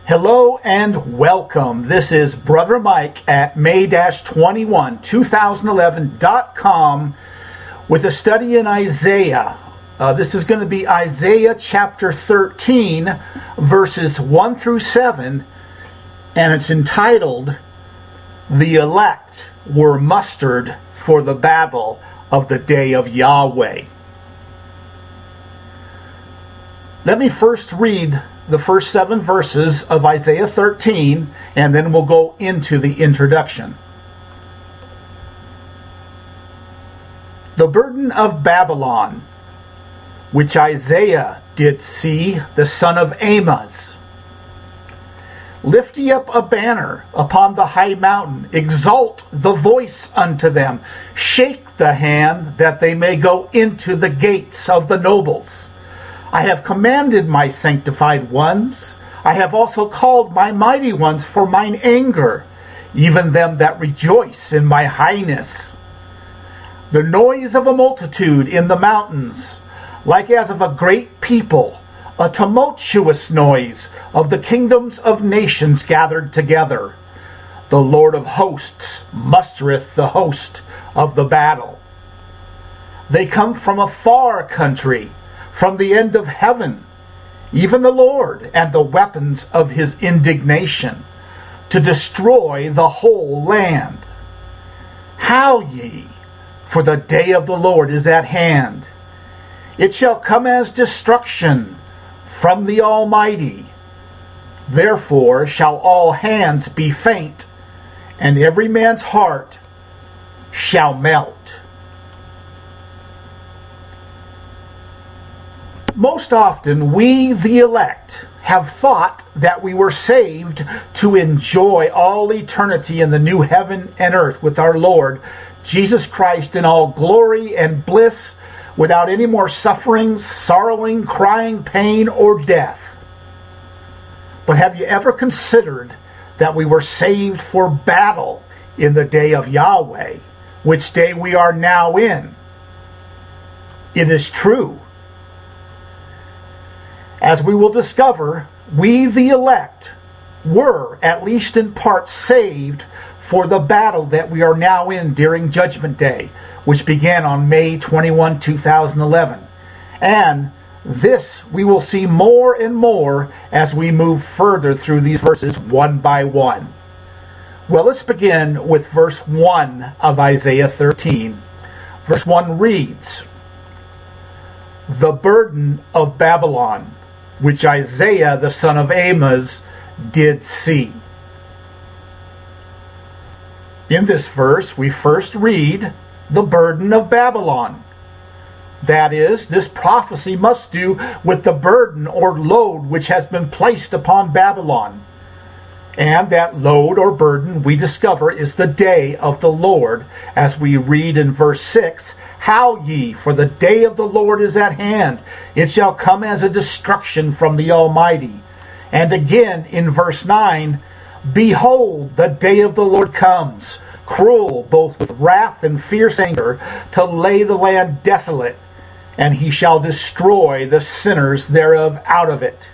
Hello and welcome. This is Brother Mike at May-212011.com with a study in Isaiah. This is going to be Isaiah chapter 13, verses 1 through 7, and it's entitled, "The Elect Were Mustered for the Battle of the Day of Yahweh." Let me first read the first 7 verses of Isaiah 13, and then we'll go into the introduction. The burden of Babylon, which Isaiah did see, the son of Amoz. Lift ye up a banner upon the high mountain, exalt the voice unto them, shake the hand that they may go into the gates of the nobles. I have commanded my sanctified ones. I have also called my mighty ones for mine anger, even them that rejoice in my highness. The noise of a multitude in the mountains, like as of a great people, a tumultuous noise of the kingdoms of nations gathered together. The Lord of hosts mustereth the host of the battle. They come from a far country, from the end of heaven, even the Lord and the weapons of his indignation, to destroy the whole land. Howl ye, for the day of the Lord is at hand. It shall come as destruction from the Almighty. Therefore shall all hands be faint, and every man's heart shall melt. Most often, we, the elect, have thought that we were saved to enjoy all eternity in the new heaven and earth with our Lord, Jesus Christ, in all glory and bliss, without any more suffering, sorrowing, crying, pain, or death. But have you ever considered that we were saved for battle in the day of Yahweh, which day we are now in? It is true. As we will discover, we, the elect, were, at least in part, saved for the battle that we are now in during Judgment Day, which began on May 21, 2011. And this we will see more and more as we move further through these verses one by one. Well, let's begin with verse 1 of Isaiah 13. Verse 1 reads, "The burden of Babylon, which Isaiah the son of Amoz did see." In this verse, we first read the burden of Babylon. That is, this prophecy must do with the burden or load which has been placed upon Babylon. And that load or burden, we discover, is the day of the Lord, as we read in verse 6, "Howl ye, for the day of the Lord is at hand. It shall come as a destruction from the Almighty." And again in verse 9, "Behold, the day of the Lord comes, cruel both with wrath and fierce anger, to lay the land desolate, and he shall destroy the sinners thereof out of it."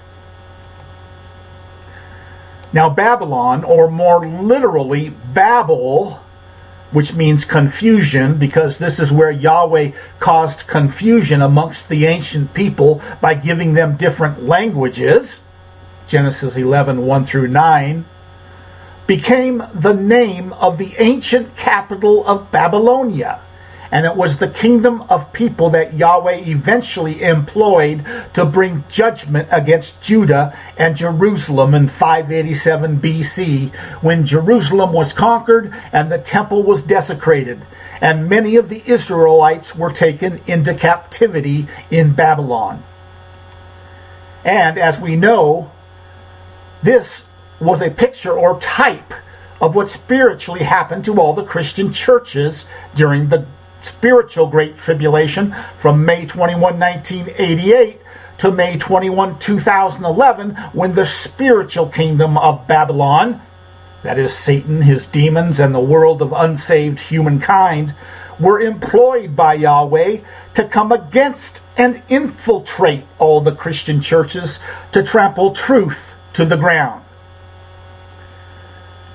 Now Babylon, or more literally Babel, which means confusion, because this is where Yahweh caused confusion amongst the ancient people by giving them different languages, Genesis 11, 1 through 9, became the name of the ancient capital of Babylonia. And it was the kingdom of people that Yahweh eventually employed to bring judgment against Judah and Jerusalem in 587 BC, when Jerusalem was conquered and the temple was desecrated, and many of the Israelites were taken into captivity in Babylon. And as we know, this was a picture or type of what spiritually happened to all the Christian churches during the spiritual Great Tribulation from May 21, 1988 to May 21, 2011, when the spiritual kingdom of Babylon, that is Satan, his demons, and the world of unsaved humankind, were employed by Yahweh to come against and infiltrate all the Christian churches to trample truth to the ground.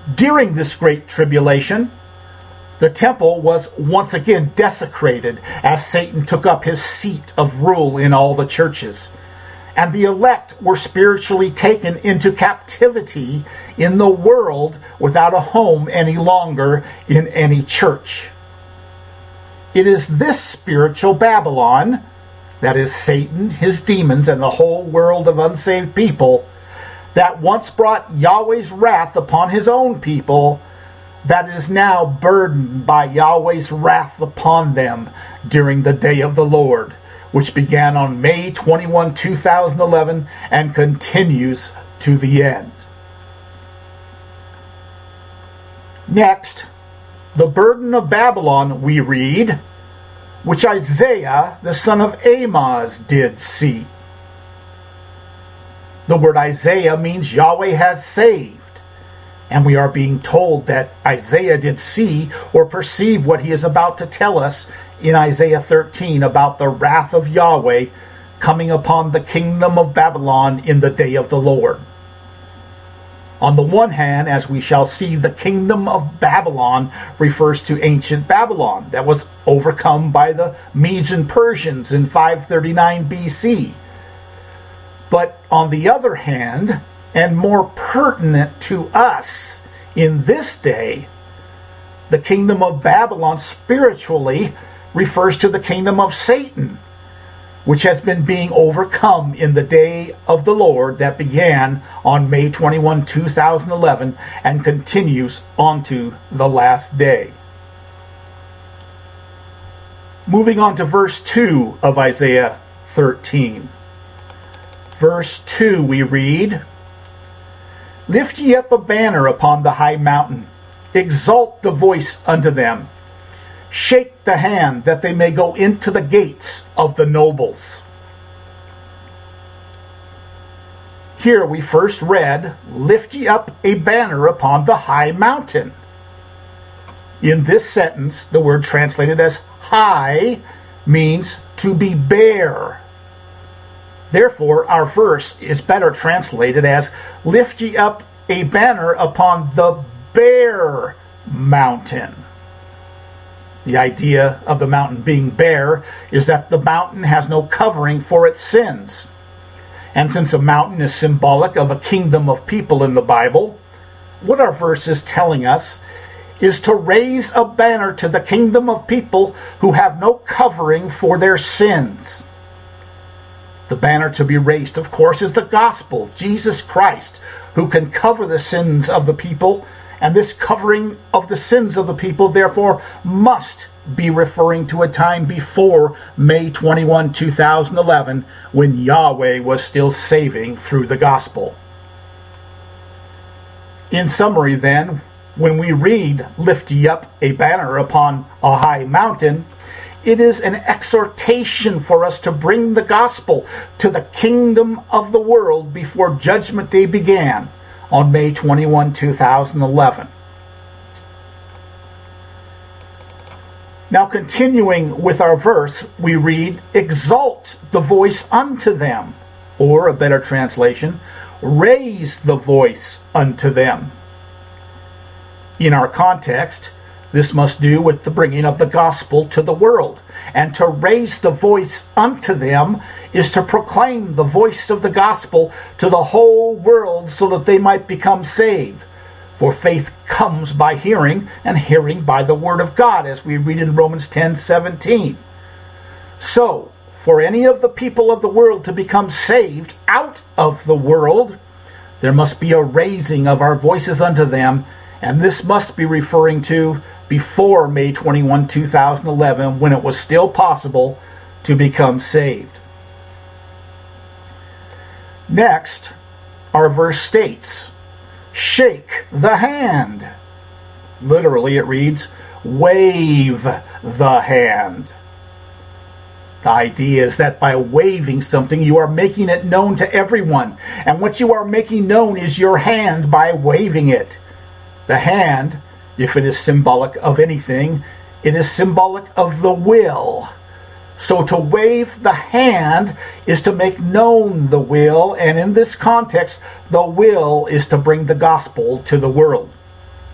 During this great tribulation, the temple was once again desecrated as Satan took up his seat of rule in all the churches. And the elect were spiritually taken into captivity in the world without a home any longer in any church. It is this spiritual Babylon, that is Satan, his demons, and the whole world of unsaved people, that once brought Yahweh's wrath upon his own people, that is now burdened by Yahweh's wrath upon them during the day of the Lord, which began on May 21, 2011, and continues to the end. Next, the burden of Babylon, we read, which Isaiah, the son of Amoz, did see. The word Isaiah means Yahweh has saved. And we are being told that Isaiah did see or perceive what he is about to tell us in Isaiah 13 about the wrath of Yahweh coming upon the kingdom of Babylon in the day of the Lord. On the one hand, as we shall see, the kingdom of Babylon refers to ancient Babylon that was overcome by the Medes and Persians in 539 BC. But on the other hand, and more pertinent to us in this day, the kingdom of Babylon spiritually refers to the kingdom of Satan, which has been being overcome in the day of the Lord that began on May 21, 2011, and continues on to the last day. Moving on to verse 2 of Isaiah 13. Verse 2 we read, "Lift ye up a banner upon the high mountain, exalt the voice unto them. Shake the hand, that they may go into the gates of the nobles." Here we first read, "Lift ye up a banner upon the high mountain." In this sentence, the word translated as high means to be bare. Therefore, our verse is better translated as, "Lift ye up a banner upon the bare mountain." The idea of the mountain being bare is that the mountain has no covering for its sins. And since a mountain is symbolic of a kingdom of people in the Bible, what our verse is telling us is to raise a banner to the kingdom of people who have no covering for their sins. The banner to be raised, of course, is the gospel, Jesus Christ, who can cover the sins of the people, and this covering of the sins of the people, therefore, must be referring to a time before May 21, 2011, when Yahweh was still saving through the gospel. In summary, then, when we read, "Lift ye up a banner upon a high mountain," it is an exhortation for us to bring the gospel to the kingdom of the world before Judgment Day began on May 21, 2011. Now, continuing with our verse, we read, "Exalt the voice unto them," or a better translation, "Raise the voice unto them." In our context, this must do with the bringing of the gospel to the world. And to raise the voice unto them is to proclaim the voice of the gospel to the whole world so that they might become saved. For faith comes by hearing, and hearing by the word of God, as we read in Romans 10:17. So, for any of the people of the world to become saved out of the world, there must be a raising of our voices unto them, and this must be referring to before May 21, 2011, when it was still possible to become saved. Next, our verse states, "Shake the hand." Literally it reads, "Wave the hand." The idea is that by waving something, you are making it known to everyone. And what you are making known is your hand by waving it. The hand, if it is symbolic of anything, it is symbolic of the will. So to wave the hand is to make known the will, and in this context, the will is to bring the gospel to the world.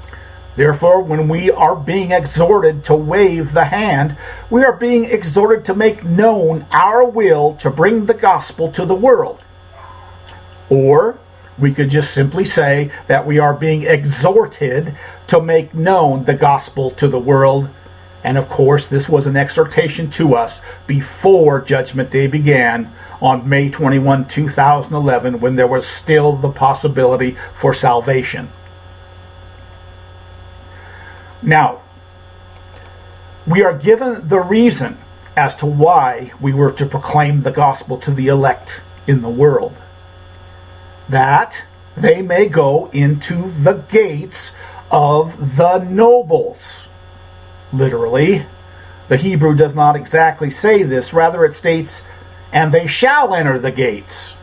Therefore, when we are being exhorted to wave the hand, we are being exhorted to make known our will to bring the gospel to the world. Or we could just simply say that we are being exhorted to make known the gospel to the world. And of course, this was an exhortation to us before Judgment Day began on May 21, 2011, when there was still the possibility for salvation. Now, we are given the reason as to why we were to proclaim the gospel to the elect in the world. That they may go into the gates of the nobles. Literally, the Hebrew does not exactly say this. Rather, it states, and they shall enter the gates.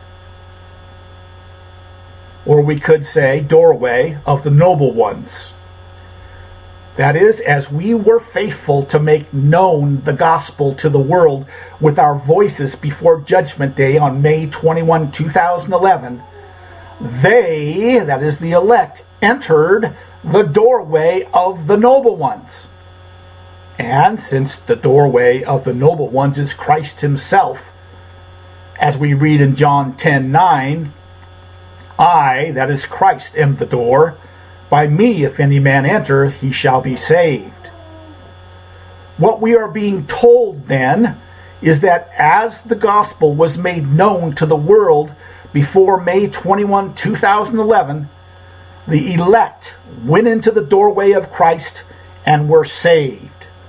Or we could say, doorway of the noble ones. That is, as we were faithful to make known the gospel to the world with our voices before Judgment Day on May 21, 2011, they, that is the elect, entered the doorway of the noble ones. And since the doorway of the noble ones is Christ himself, as we read in John 10:9, I, that is Christ, am the door. By me, if any man enter, he shall be saved. What we are being told then is that as the gospel was made known to the world before May 21, 2011, the elect went into the doorway of Christ and were saved.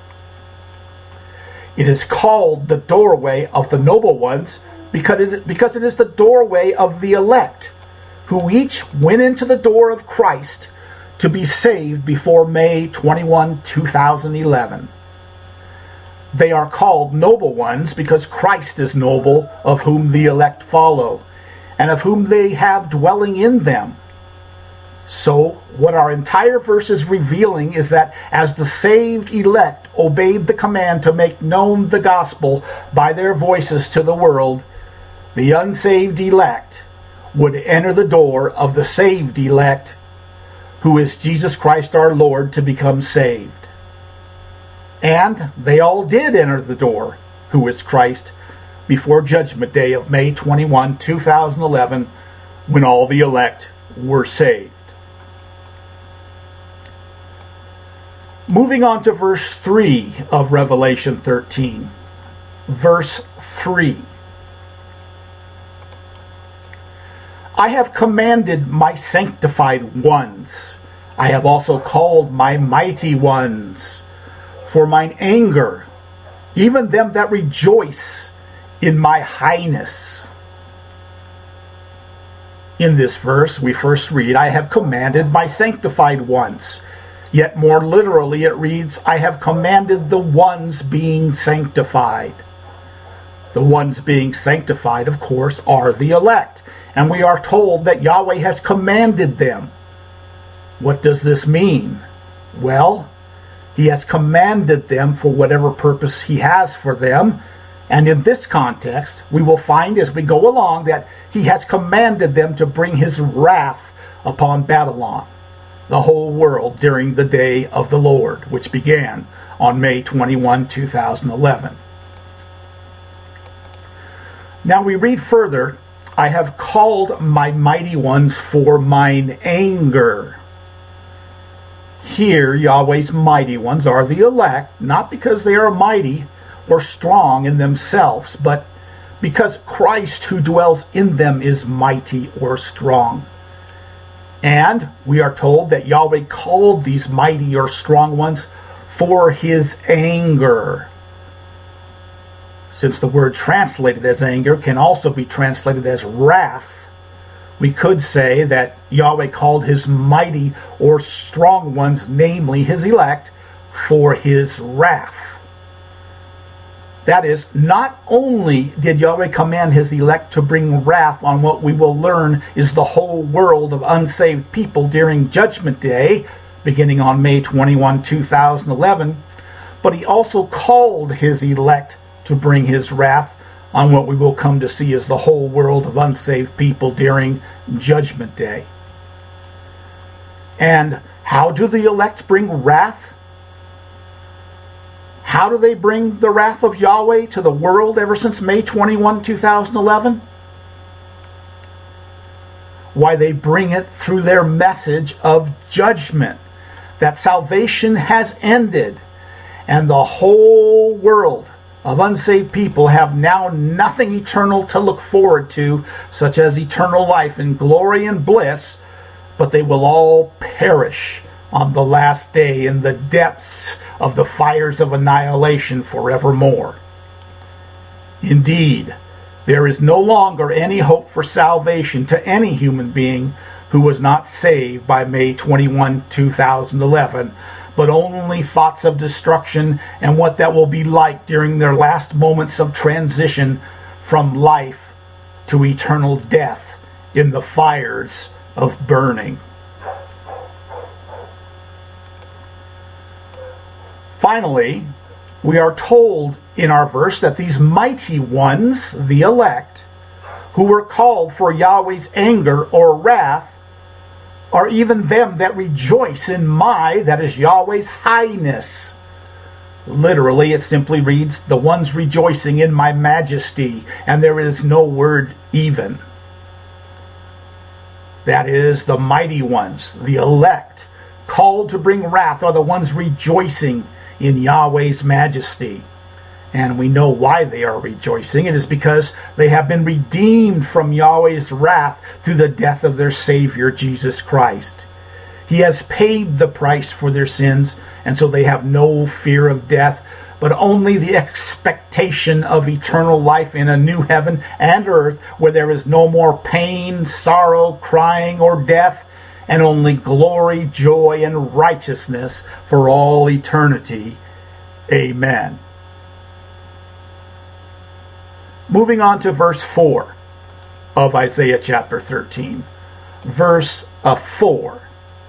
It is called the doorway of the noble ones because it is the doorway of the elect, who each went into the door of Christ to be saved before May 21, 2011. They are called noble ones because Christ is noble, of whom the elect follow, and of whom they have dwelling in them. So, what our entire verse is revealing is that as the saved elect obeyed the command to make known the gospel by their voices to the world, the unsaved elect would enter the door of the saved elect, who is Jesus Christ our Lord, to become saved. And they all did enter the door, who is Christ, before Judgment Day of May 21, 2011, when all the elect were saved. Moving on to verse 3 of Revelation 13. Verse 3. I have commanded my sanctified ones. I have also called my mighty ones. For mine anger, even them that rejoice in my highness. In this verse, we first read, I have commanded my sanctified ones. Yet more literally it reads, I have commanded the ones being sanctified. The ones being sanctified, of course, are the elect. And we are told that Yahweh has commanded them. What does this mean? Well, He has commanded them for whatever purpose He has for them. And in this context, we will find as we go along that He has commanded them to bring His wrath upon Babylon, the whole world, during the day of the Lord, which began on May 21, 2011. Now we read further, I have called my mighty ones for mine anger. Here, Yahweh's mighty ones are the elect, not because they are mighty or strong in themselves, but because Christ who dwells in them is mighty or strong. And we are told that Yahweh called these mighty or strong ones for His anger. Since the word translated as anger can also be translated as wrath, we could say that Yahweh called His mighty or strong ones, namely His elect, for His wrath. That is, not only did Yahweh command His elect to bring wrath on what we will learn is the whole world of unsaved people during Judgment Day, beginning on May 21, 2011, but He also called His elect to bring His wrath on what we will come to see as the whole world of unsaved people during Judgment Day. And How do the elect bring wrath? How do they bring the wrath of Yahweh to the world ever since May 21, 2011? Why, they bring it through their message of judgment, that salvation has ended, and the whole world of unsaved people have now nothing eternal to look forward to, such as eternal life in glory and bliss, but they will all perish on the last day in the depths of the fires of annihilation forevermore. Indeed, there is no longer any hope for salvation to any human being who was not saved by May 21, 2011, but only thoughts of destruction and what that will be like during their last moments of transition from life to eternal death in the fires of burning. Finally, we are told in our verse that these mighty ones, the elect, who were called for Yahweh's anger or wrath, are even them that rejoice in that is Yahweh's highness. Literally, it simply reads, the ones rejoicing in my majesty, and there is no word even. That is, the mighty ones, the elect, called to bring wrath, are the ones rejoicing in Yahweh's majesty. And we know why they are rejoicing. It is because they have been redeemed from Yahweh's wrath through the death of their Savior, Jesus Christ. He has paid the price for their sins, and so they have no fear of death, but only the expectation of eternal life in a new heaven and earth where there is no more pain, sorrow, crying, or death, and only glory, joy, and righteousness for all eternity. Amen. Moving on to verse 4 of Isaiah chapter 13. Verse 4.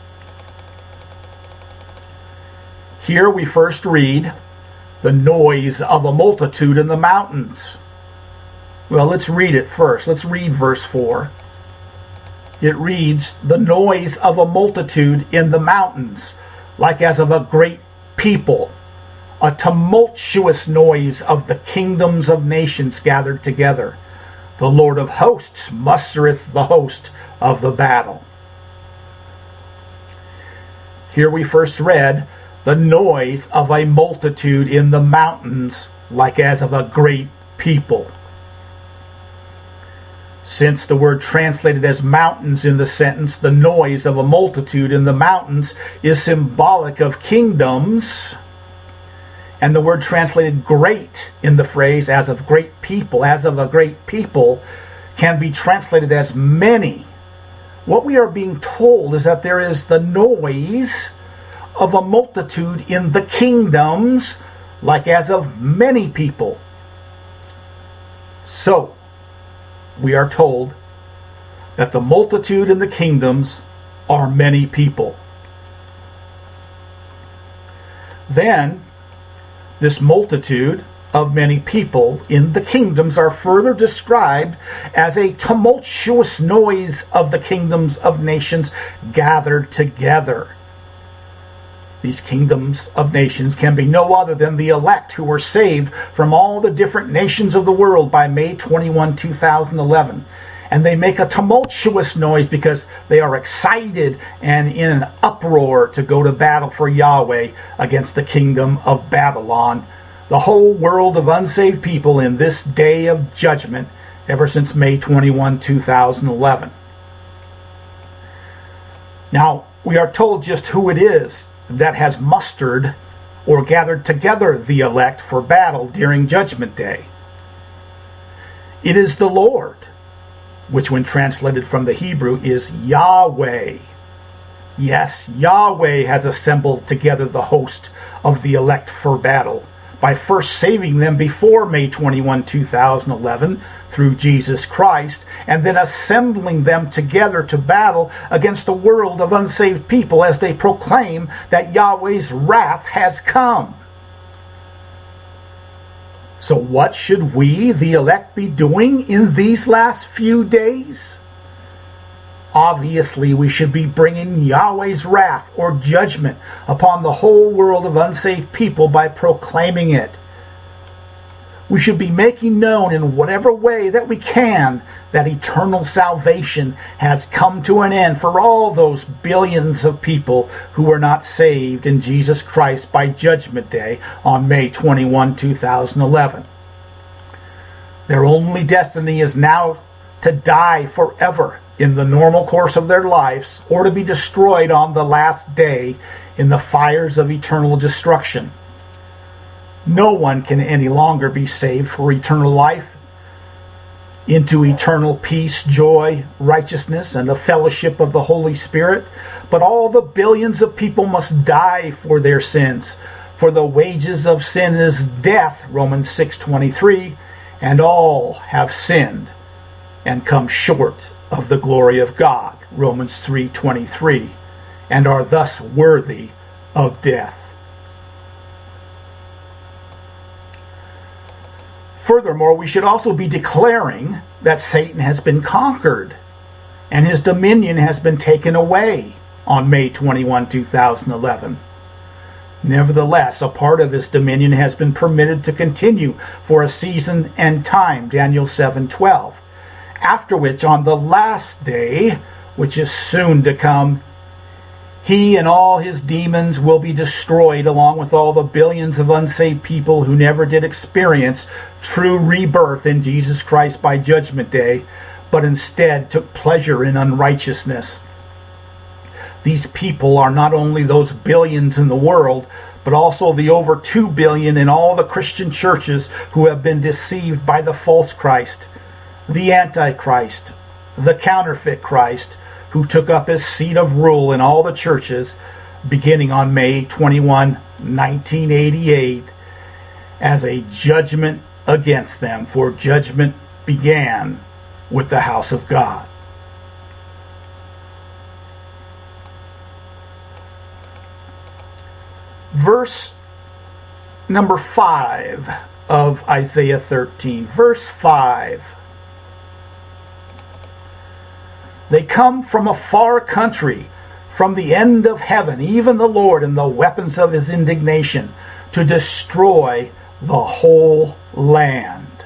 Here we first read, the noise of a multitude in the mountains. Well, let's read it first. Let's read verse 4. It reads, the noise of a multitude in the mountains, like as of a great people, a tumultuous noise of the kingdoms of nations gathered together. The Lord of hosts mustereth the host of the battle. Here we first read, the noise of a multitude in the mountains, like as of a great people. Since the word translated as mountains in the sentence, the noise of a multitude in the mountains is symbolic of kingdoms, and the word translated great in the phrase as of great people, as of a great people, can be translated as many. What we are being told is that there is the noise of a multitude in the kingdoms, like as of many people. So, we are told that the multitude in the kingdoms are many people. Then, this multitude of many people in the kingdoms are further described as a tumultuous noise of the kingdoms of nations gathered together. These kingdoms of nations can be no other than the elect who were saved from all the different nations of the world by May 21, 2011. And they make a tumultuous noise because they are excited and in an uproar to go to battle for Yahweh against the kingdom of Babylon, the whole world of unsaved people in this day of judgment ever since May 21, 2011. Now, we are told just who it is that has mustered or gathered together the elect for battle during Judgment Day. It is the Lord, which when translated from the Hebrew is Yahweh. Yes, Yahweh has assembled together the host of the elect for battle by first saving them before May 21, 2011 through Jesus Christ, and then assembling them together to battle against the world of unsaved people as they proclaim that Yahweh's wrath has come. So what should we, the elect, be doing in these last few days? Obviously, we should be bringing Yahweh's wrath or judgment upon the whole world of unsaved people by proclaiming it. We should be making known in whatever way that we can that eternal salvation has come to an end for all those billions of people who were not saved in Jesus Christ by Judgment Day on May 21, 2011. Their only destiny is now to die forever in the normal course of their lives, or to be destroyed on the last day in the fires of eternal destruction. No one can any longer be saved for eternal life, into eternal peace, joy, righteousness, and the fellowship of the Holy Spirit, but all the billions of people must die for their sins. For the wages of sin is death, Romans 6:23, and all have sinned and come short of the glory of God, Romans 3:23, and are thus worthy of death. Furthermore, we should also be declaring that Satan has been conquered and his dominion has been taken away on May 21, 2011. Nevertheless, a part of his dominion has been permitted to continue for a season and time, Daniel 7:12. After which, on the last day, which is soon to come, he and all his demons will be destroyed, along with all the billions of unsaved people who never did experience true rebirth in Jesus Christ by Judgment Day, but instead took pleasure in unrighteousness. These people are not only those billions in the world, but also the over 2 billion in all the Christian churches who have been deceived by the false Christ, the Antichrist, the counterfeit Christ, who took up his seat of rule in all the churches beginning on May 21, 1988, as a judgment against them, for judgment began with the house of God. Verse number 5 of Isaiah 13. Verse 5. They come from a far country, from the end of heaven, even the Lord and the weapons of his indignation, to destroy the whole land.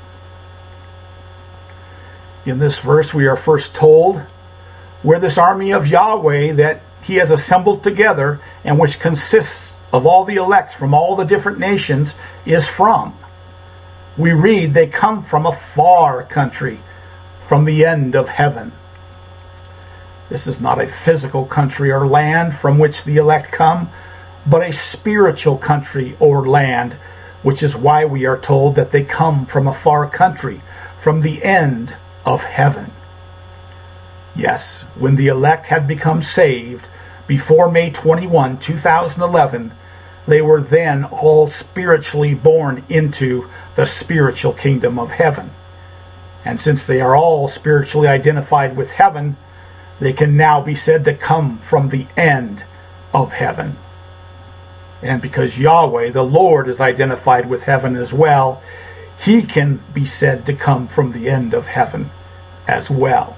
In this verse we are first told where this army of Yahweh that he has assembled together, and which consists of all the elect from all the different nations, is from. We read they come from a far country, from the end of heaven. This is not a physical country or land from which the elect come, but a spiritual country or land, which is why we are told that they come from a far country, from the end of heaven. Yes, when the elect had become saved before May 21, 2011, they were then all spiritually born into the spiritual kingdom of heaven. And since they are all spiritually identified with heaven, they can now be said to come from the end of heaven. And because Yahweh, the Lord, is identified with heaven as well, he can be said to come from the end of heaven as well.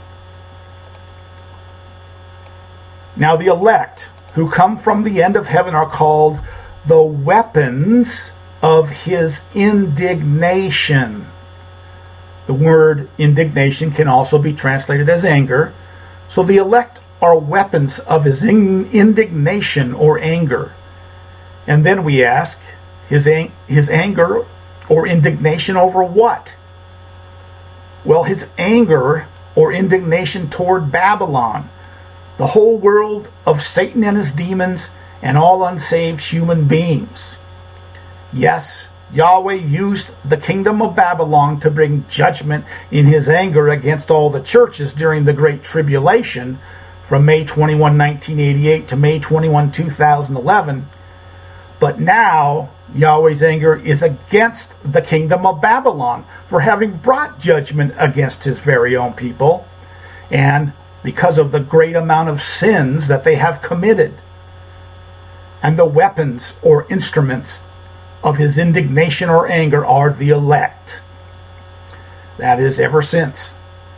Now the elect who come from the end of heaven are called the weapons of his indignation. The word indignation can also be translated as anger. So the elect are weapons of his indignation or anger. And then we ask, his anger or indignation over what? Well, his anger or indignation toward Babylon, the whole world of Satan and his demons, and all unsaved human beings. Yes, Yahweh used the kingdom of Babylon to bring judgment in his anger against all the churches during the Great Tribulation from May 21, 1988 to May 21, 2011. But now, Yahweh's anger is against the kingdom of Babylon for having brought judgment against his very own people, and because of the great amount of sins that they have committed. And the weapons or instruments of his indignation or anger are the elect. That is, ever since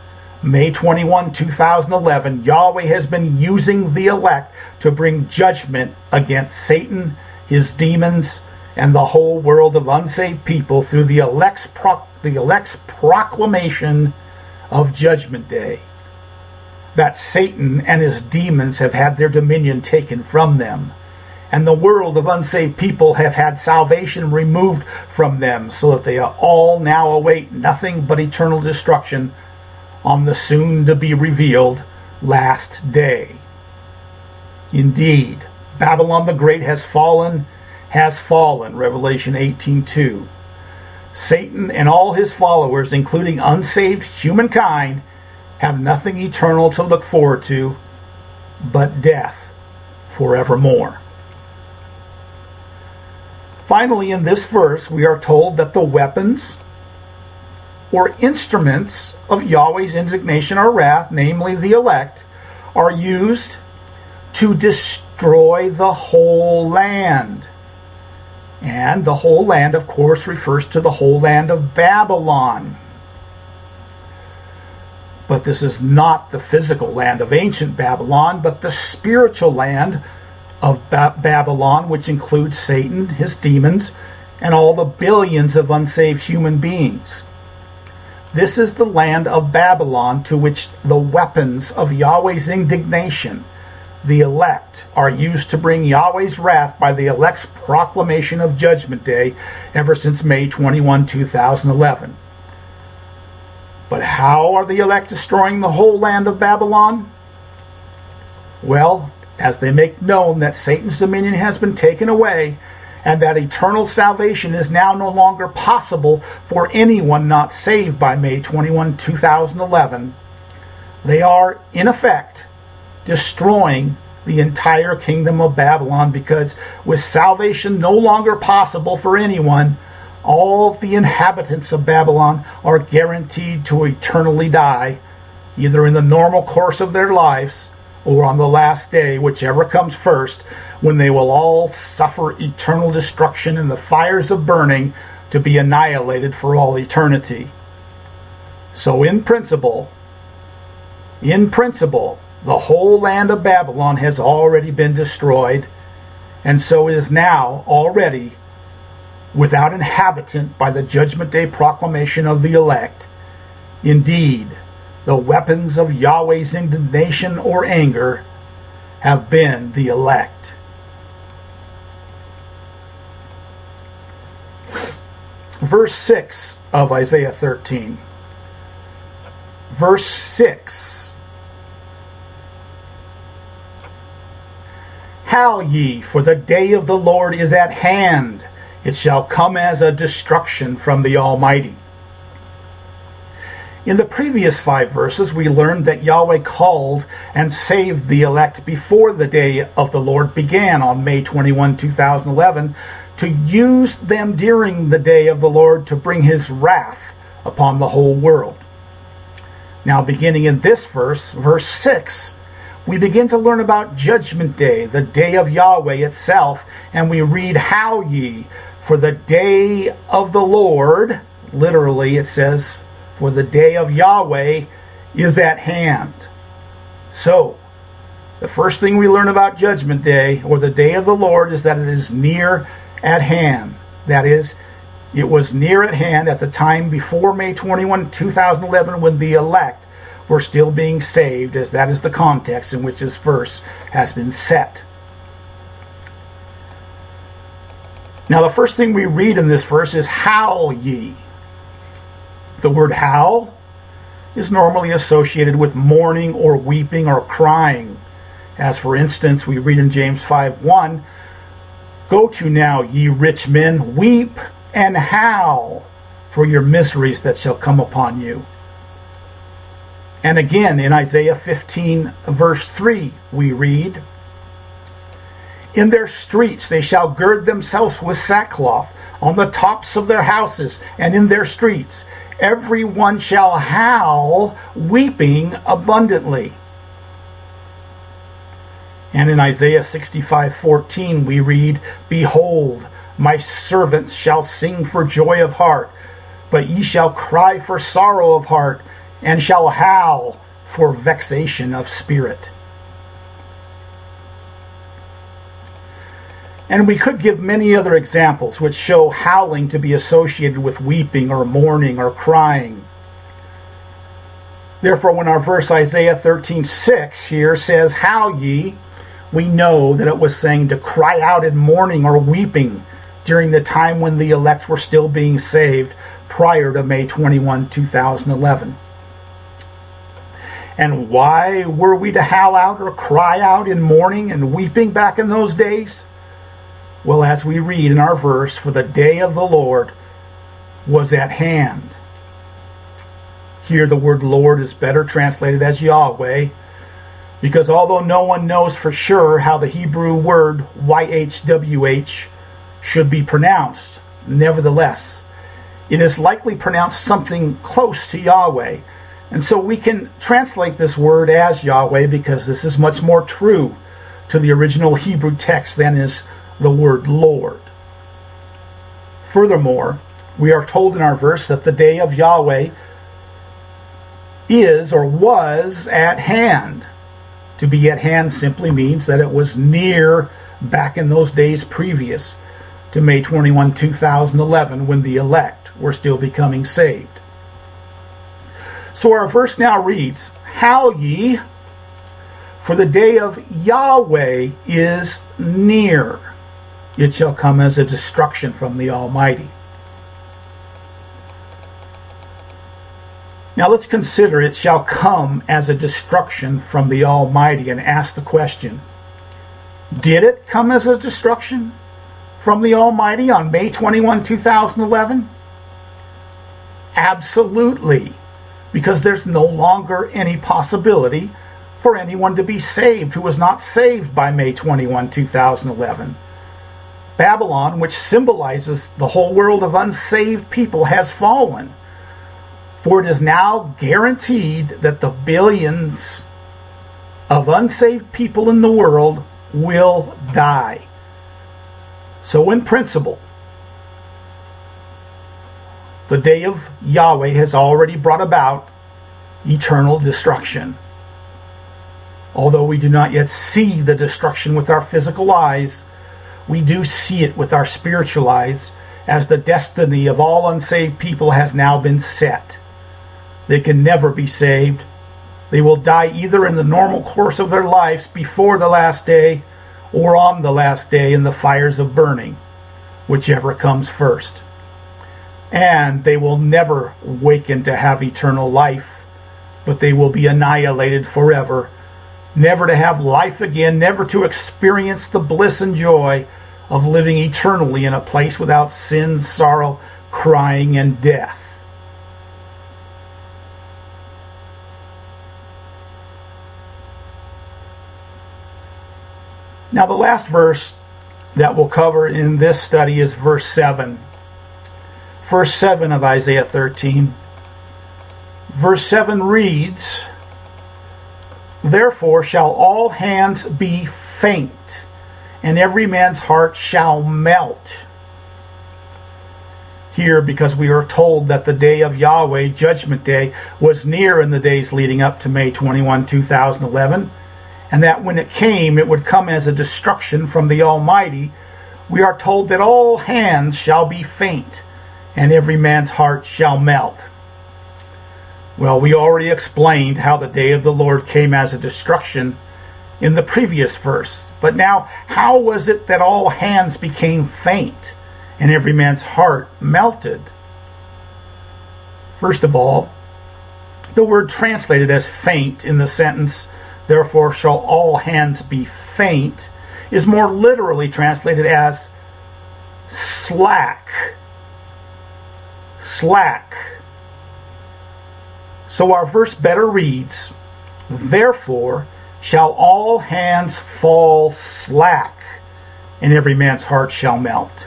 May 21, 2011, Yahweh has been using the elect to bring judgment against Satan, his demons, and the whole world of unsaved people through the elect's proclamation of Judgment Day. That Satan and his demons have had their dominion taken from them, and the world of unsaved people have had salvation removed from them, so that they all now await nothing but eternal destruction on the soon-to-be-revealed last day. Indeed, Babylon the Great has fallen, Revelation 18:2. Satan and all his followers, including unsaved humankind, have nothing eternal to look forward to but death forevermore. Finally, in this verse, we are told that the weapons or instruments of Yahweh's indignation or wrath, namely the elect, are used to destroy the whole land. And the whole land, of course, refers to the whole land of Babylon. But this is not the physical land of ancient Babylon, but the spiritual land of Babylon, which includes Satan, his demons, and all the billions of unsaved human beings. This is the land of Babylon to which the weapons of Yahweh's indignation, the elect, are used to bring Yahweh's wrath by the elect's proclamation of Judgment Day ever since May 21, 2011. But how are the elect destroying the whole land of Babylon? Well, as they make known that Satan's dominion has been taken away and that eternal salvation is now no longer possible for anyone not saved by May 21, 2011, they are, in effect, destroying the entire kingdom of Babylon, because with salvation no longer possible for anyone, all the inhabitants of Babylon are guaranteed to eternally die, either in the normal course of their lives or on the last day, whichever comes first, when they will all suffer eternal destruction in the fires of burning to be annihilated for all eternity. So in principle, the whole land of Babylon has already been destroyed, and so is now already without inhabitant by the Judgment Day proclamation of the elect. Indeed, the weapons of Yahweh's indignation or anger have been the elect. Verse 6 of Isaiah 13. Verse 6. Howl ye, for the day of the Lord is at hand. It shall come as a destruction from the Almighty. In the previous 5 verses, we learned that Yahweh called and saved the elect before the day of the Lord began on May 21, 2011, to use them during the day of the Lord to bring his wrath upon the whole world. Now, beginning in this verse, verse 6, we begin to learn about Judgment Day, the day of Yahweh itself, and we read, Howl ye, for the day of the Lord, literally it says, for the day of Yahweh is at hand. So, the first thing we learn about Judgment Day, or the day of the Lord, is that it is near at hand. That is, it was near at hand at the time before May 21, 2011, when the elect were still being saved, as that is the context in which this verse has been set. Now, the first thing we read in this verse is, Howl ye. The word howl is normally associated with mourning or weeping or crying. As for instance, we read in James 5:1, Go to now, ye rich men, weep and howl for your miseries that shall come upon you. And again, in Isaiah 15, verse 3, we read, In their streets they shall gird themselves with sackcloth, on the tops of their houses and in their streets. Every one shall howl, weeping abundantly. And in Isaiah 65:14 we read, Behold, my servants shall sing for joy of heart, but ye shall cry for sorrow of heart, and shall howl for vexation of spirit. And we could give many other examples which show howling to be associated with weeping or mourning or crying. Therefore, when our verse Isaiah 13:6 here says, "Howl ye," we know that it was saying to cry out in mourning or weeping during the time when the elect were still being saved prior to May 21, 2011. And why were we to howl out or cry out in mourning and weeping back in those days? Well, as we read in our verse, "For the day of the Lord was at hand." Here the word Lord is better translated as Yahweh, because although no one knows for sure how the Hebrew word YHWH should be pronounced, nevertheless, it is likely pronounced something close to Yahweh. And so we can translate this word as Yahweh because this is much more true to the original Hebrew text than is the word Lord. Furthermore, we are told in our verse that the day of Yahweh is or was at hand. To be at hand simply means that it was near back in those days previous to May 21, 2011, when the elect were still becoming saved. So our verse now reads, "Howl ye, for the day of Yahweh is near. It shall come as a destruction from the Almighty." Now let's consider "it shall come as a destruction from the Almighty" and ask the question, did it come as a destruction from the Almighty on May 21, 2011? Absolutely, because there's no longer any possibility for anyone to be saved who was not saved by May 21, 2011. Babylon, which symbolizes the whole world of unsaved people, has fallen. For it is now guaranteed that the billions of unsaved people in the world will die. So in principle, the day of Yahweh has already brought about eternal destruction. Although we do not yet see the destruction with our physical eyes, we do see it with our spiritual eyes, as the destiny of all unsaved people has now been set. They can never be saved. They will die either in the normal course of their lives before the last day or on the last day in the fires of burning, whichever comes first. And they will never waken to have eternal life, but they will be annihilated forever, never to have life again, never to experience the bliss and joy of living eternally in a place without sin, sorrow, crying, and death. Now the last verse that we'll cover in this study is verse 7. Verse 7 of Isaiah 13. Verse 7 reads, "Therefore shall all hands be faint, and every man's heart shall melt." Here, because we are told that the day of Yahweh, Judgment Day, was near in the days leading up to May 21, 2011, and that when it came, it would come as a destruction from the Almighty, we are told that all hands shall be faint, and every man's heart shall melt. Well, we already explained how the day of the Lord came as a destruction in the previous verse. But now, how was it that all hands became faint and every man's heart melted? First of all, the word translated as faint in the sentence, "Therefore shall all hands be faint," is more literally translated as slack. Slack. So our verse better reads, "Therefore shall all hands fall slack, and every man's heart shall melt."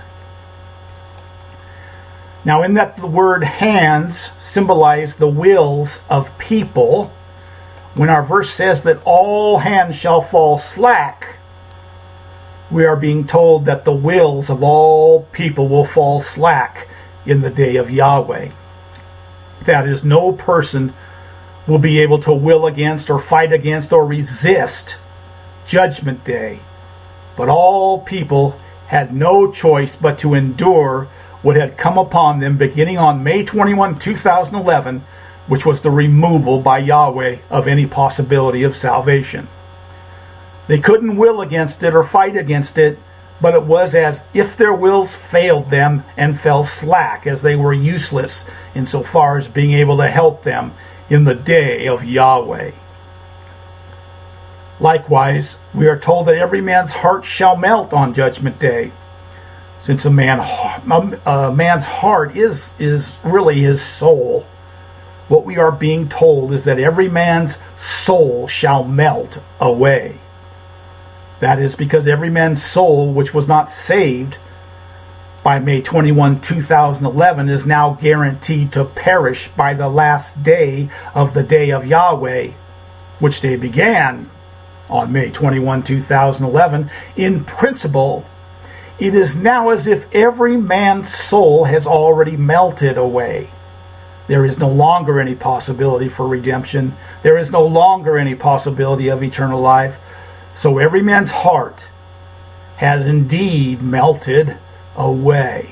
Now, in that the word hands symbolize the wills of people, when our verse says that all hands shall fall slack, we are being told that the wills of all people will fall slack in the day of Yahweh. That is, no person will be able to will against or fight against or resist Judgment Day. But all people had no choice but to endure what had come upon them beginning on May 21, 2011, which was the removal by Yahweh of any possibility of salvation. They couldn't will against it or fight against it, but it was as if their wills failed them and fell slack, as they were useless insofar as being able to help them in the day of Yahweh. Likewise, we are told that every man's heart shall melt on Judgment Day. Since a man's heart is really his soul, what we are being told is that every man's soul shall melt away. That is because every man's soul which was not saved by May 21, 2011 is now guaranteed to perish by the last day of the day of Yahweh, which day began on May 21, 2011. In principle, it is now as if every man's soul has already melted away. There is no longer any possibility for redemption. There is no longer any possibility of eternal life. So every man's heart has indeed melted away.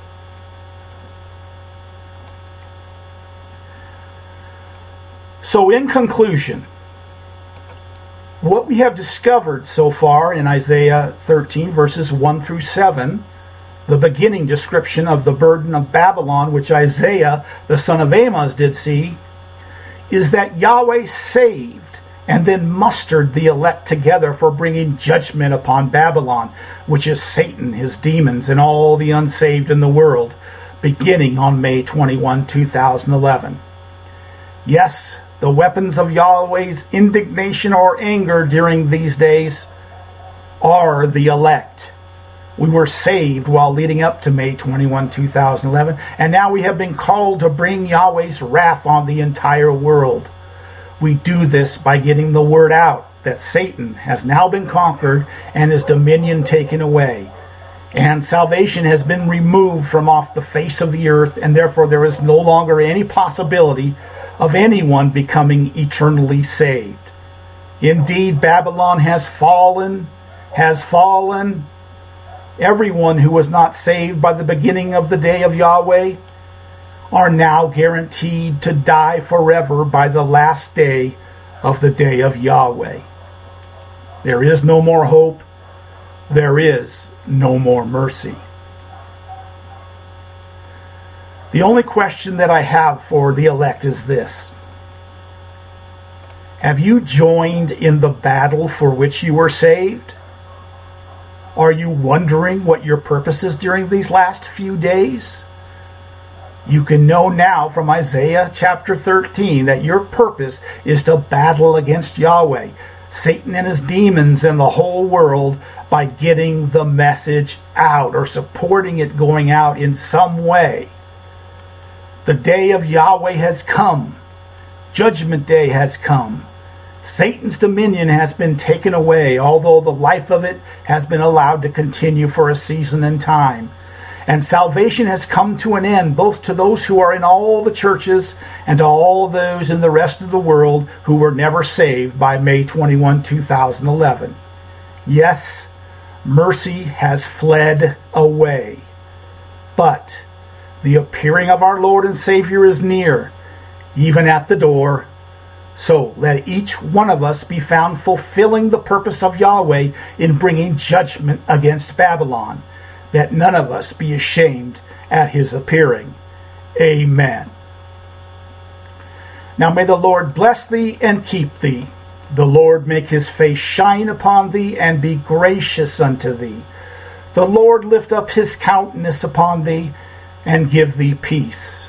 So in conclusion, what we have discovered so far in Isaiah 13 verses 1 through 7, the beginning description of the burden of Babylon, which Isaiah the son of Amoz did see, is that Yahweh saved and then mustered the elect together for bringing judgment upon Babylon, which is Satan, his demons, and all the unsaved in the world, beginning on May 21, 2011. Yes, the weapons of Yahweh's indignation or anger during these days are the elect. We were saved while leading up to May 21, 2011, and now we have been called to bring Yahweh's wrath on the entire world. We do this by getting the word out that Satan has now been conquered and his dominion taken away. And salvation has been removed from off the face of the earth, and therefore there is no longer any possibility of anyone becoming eternally saved. Indeed, Babylon has fallen. Everyone who was not saved by the beginning of the day of Yahweh are now guaranteed to die forever by the last day of the day of Yahweh. There is no more hope. There is no more mercy. The only question that I have for the elect is this: have you joined in the battle for which you were saved? Are you wondering what your purpose is during these last few days? You can know now from Isaiah chapter 13 that your purpose is to battle against Yahweh, Satan and his demons, and the whole world by getting the message out or supporting it going out in some way. The day of Yahweh has come. Judgment Day has come. Satan's dominion has been taken away, although the life of it has been allowed to continue for a season and time. And salvation has come to an end, both to those who are in all the churches and to all those in the rest of the world who were never saved by May 21, 2011. Yes, mercy has fled away. But the appearing of our Lord and Savior is near, even at the door. So let each one of us be found fulfilling the purpose of Yahweh in bringing judgment against Babylon, that none of us be ashamed at his appearing. Amen. Now may the Lord bless thee and keep thee. The Lord make his face shine upon thee and be gracious unto thee. The Lord lift up his countenance upon thee and give thee peace.